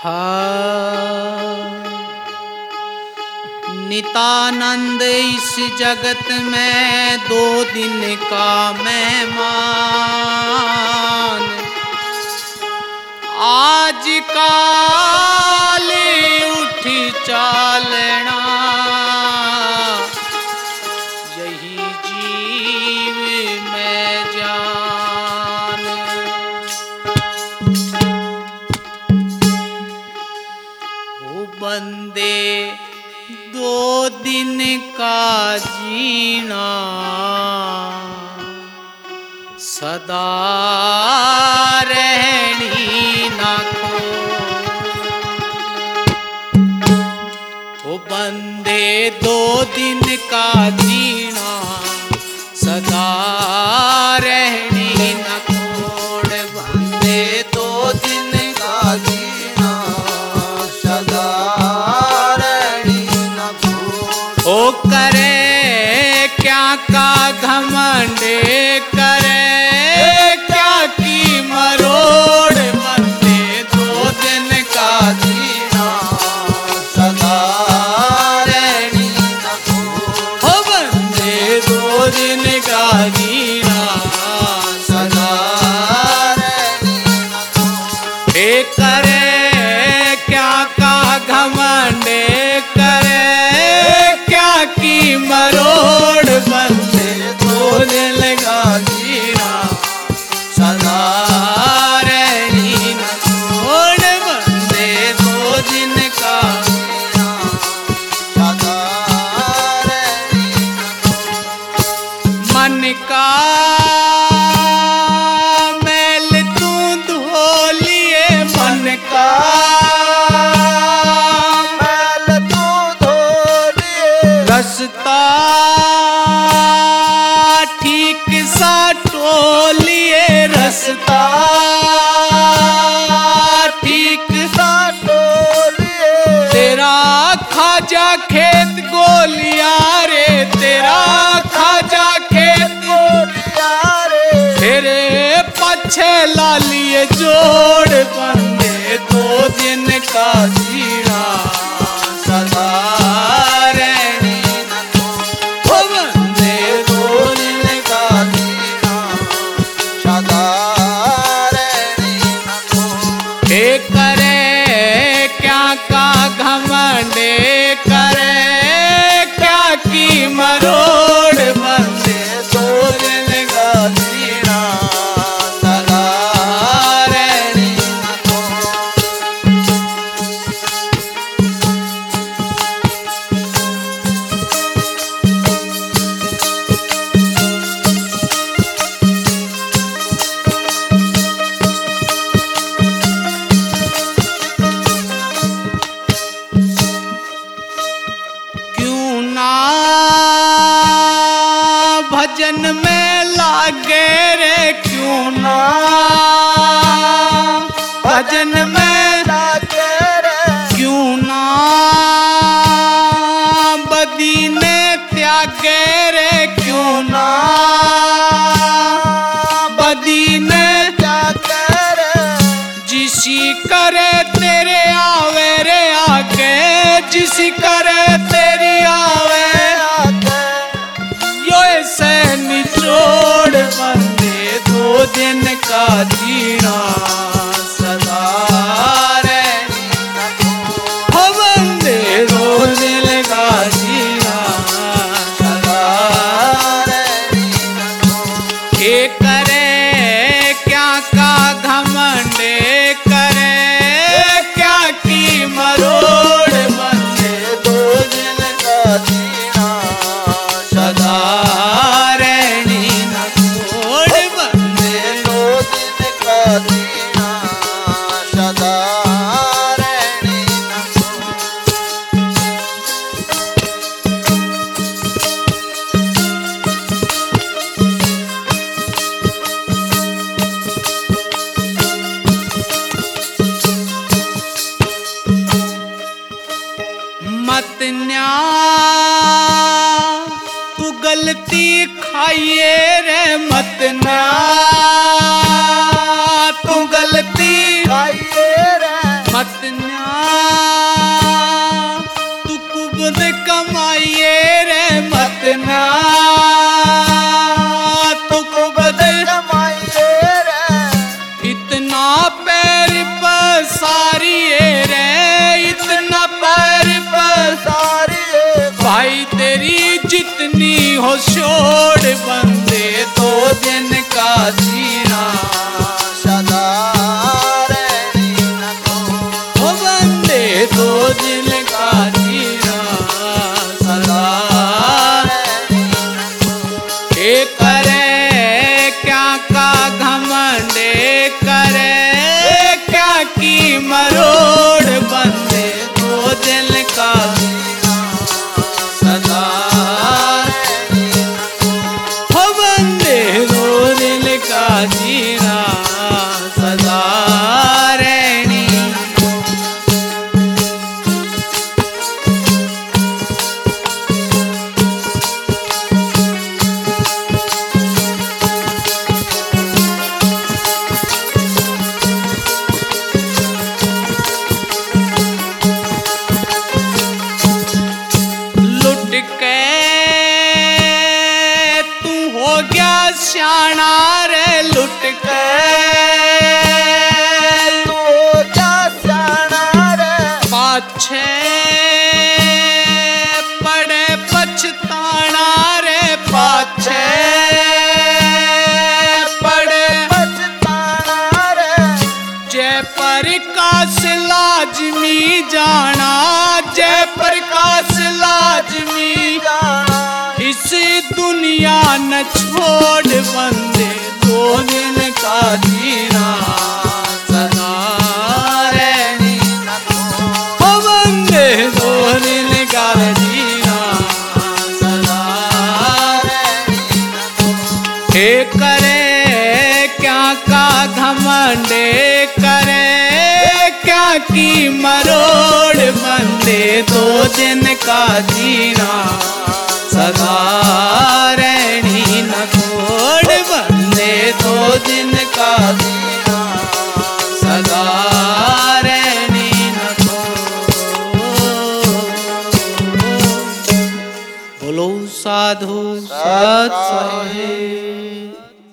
नितानंद इस जगत में 2 दिन का मेहमान, आज काल उठ चालना यही जीव में जान। ओ बंदे 2 दिन का जीना सदा रहनी ना खो। ओ बंदे 2 दिन का जीना सदा रहनी ना खोड़। बंदे 2 दिन का जीना सदा ओ करे क्या का घमंड करे क्या की मरोड़। बंदे 2 दिन का जीना सदा रहनी न खोड़। हो बंदे 2 दिन का जीना सदा रहनी न खोड़। ए करे क्या का घमंड करे की मरोड़। बंदे 2 दिन का जीना सदा रहनी न खोड़। बंदे 2 दिन का जीना सदा रहनी न खोड़। मन का मैल तू धो लिए, मन का रस्ता ठीक सा टोलिए, रस्ता ठीक सा टोलिए। तेरा खाजा खेत गोलिया रे, तेरा खाजा खेत गोलिया रे। तेरे पछे लालिए जोड़। बंदे 2 दिन का जीना सदा रहनी न खोड़। ओ बंदे 2 दिन का जीना सदा रहनी न खोड़। ए करे क्या का घमंड करे क्या की मरोड़। बंदे 2 दिन का जीना सदा रहनी न खोड़। भजन में लागे रे क्यों ना भजन में लागे रे क्यों ना बदी ने त्यागे रे क्यों ना बदी ने त्यागे रे। जिसी करे तेरे आवे रे आगे, जिसी करे तेरी आवे से निचोड़। बंदे 2 दिन का जीना सदा रहनी न खोड़। हो बंदे 2 दिन का जीना सदा रहनी न खोड़। ये करे क्या का घमंड करे क्या की मरोड़। बंदे 2 दिन का जीना सदा रहनी न खोड़। बंदे 2 दिन का जीना सदा रहनी न खोड़। मत न्या तू गलती खाइए रे, मत न्या तू गलती खाइए रे। मत ना तू कुबद कमाइए रे मत ना तू कुबद कमाइए रे इतना पैर पसारिए रे इतना पैर सारिए भाई तेरी जितनी हो छोड़ बंदे तो दिन का जीना सदा रहनी न तो ओ बंदे तो दिन का जीना सदा रहनी न तो के करे क्या का घमंडे करे क्या की मरोड़ बंदे तो दिल का सदा हो बंदे दो दिल का जीना सदा रहनी लुट के तू हो गया श्याणा रे लुट के तू क्या सियाना रे पाछे पड़े पछताना रे पाछे पड़े पछताना रे जय प्रकाश लाजमी जाना जय प्रकाश लाजमी जाना इस दुनिया न छोड़ बंदे दो दिन का जीना सदा रहनी न तो हो बंदे दो दिन का जीना सदा रहनी न तो हे करे क्या का घमंडे करे क्या की मरोड़ बंदे दो दिन का जीना सदा रहनी न छोड़ बंदे दो दिन का